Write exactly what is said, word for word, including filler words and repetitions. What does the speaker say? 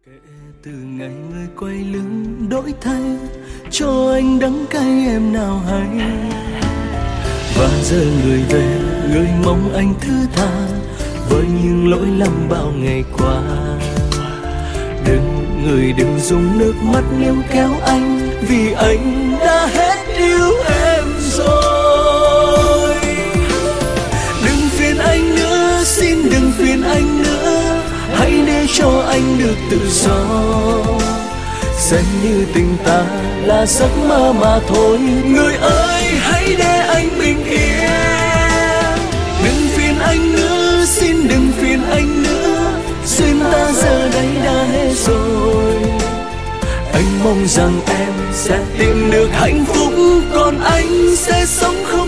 Kể từ ngày người quay lưng đổi thay, cho anh đắng cay em nào hay. Và giờ người về, người mong anh thứ tha với những lỗi lầm bao ngày qua. Đừng người đừng dùng nước mắt níu kéo anh, vì anh đã hết yêu em rồi. Đừng phiền anh nữa, xin đừng phiền anh nữa, hãy để cho anh được tự do. Xem như tình ta là giấc mơ mà thôi, người ơi hãy để anh bình yên. Đừng phiền anh nữa, xin đừng phiền anh nữa, duyên ta giờ đây đã hết rồi. Anh mong rằng em sẽ tìm được hạnh phúc, còn anh sẽ sống không